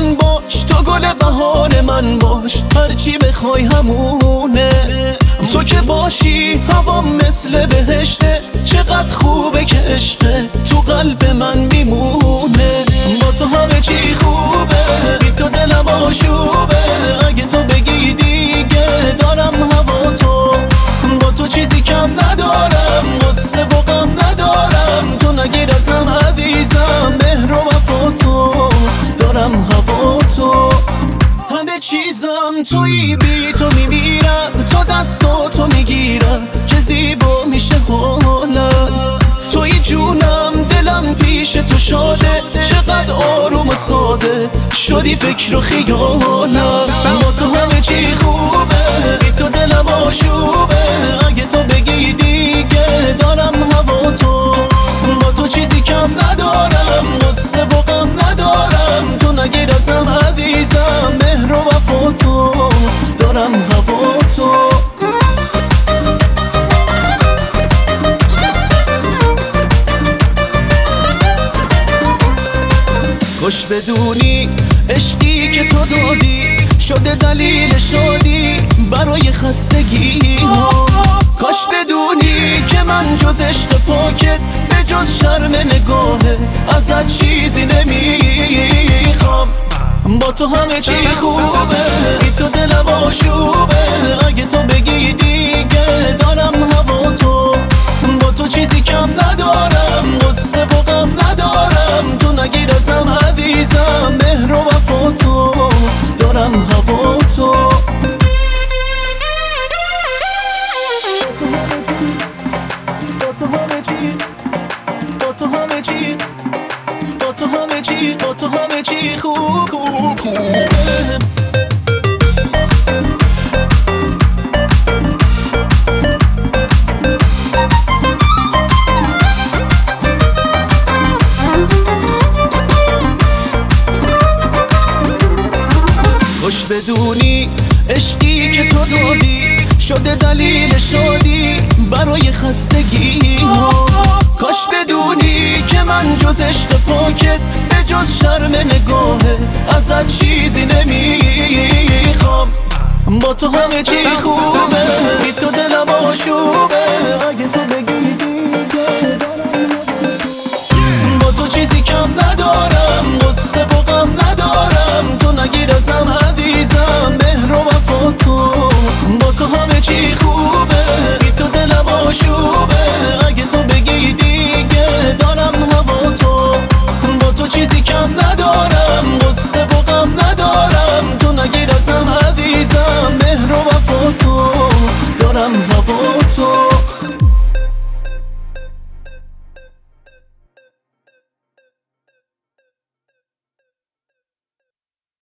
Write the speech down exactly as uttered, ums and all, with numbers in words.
من باش، تو گل بهار من باش، هرچی بخوای همونه. تو که باشی هوام مثل بهشته، چقدر خوبه که عشقت تو قلب من میمونه. با تو همه چی خوبه، بی تو دلم آشوبه، اگه تو بگی دیگه دارم هوا تو. با تو چیزی کم ندارم، غصه و غم ندارم، تو نگیر ازم عزیزم، مهر و وفا تو، دارم هوا تو. همه چیزم تویی، بی تو میمیرم، تو دستاتو میگیرم، چه زیبا میشه حالم. تویی جونم، دلم پیش تو شاده، چقدر آروم و ساده شدی فکر و خیالم. با تو همه چی خوبه، بی تو دلم آشوبه، اگه تو بگی دیگه دارم هوا تو. با تو چیزی کم ندارم، غصه و غم ندارم، تو نگیر ازم عزیزم، مهر و وفا تو، دارم هوا تو. خوش بدونی عشقی که تو دادی شده دلیل شادی برای خستگی ها. کاش بدونی که من جز عشق پاکت به جز شرم نگاهه ازت چیزی نمیخوام. با تو همه چی خوبه، بی تو دلم آشوبه، اگه تو بگی دیگه دارم هوا تو. با تو چیزی کم ندارم، غصه و غم ندارم، تو نگیر ازم عزیزم، مهر و وفا تو، دارم هوا تو. با تو همه چی، با تو همه چی، با تو همه چی، با تو همه چی خوب خوب خوبه. خوش بدونی عشقی که تو دادی شده دلیل شادی برای خستگی ها. کاش بدونی که من جز عشق پاکت به جز شرم نگاهه ازت چیزی نمیخوام. با تو همه چی خوبه، بی تو دلم آشوبه، اگه تو بگی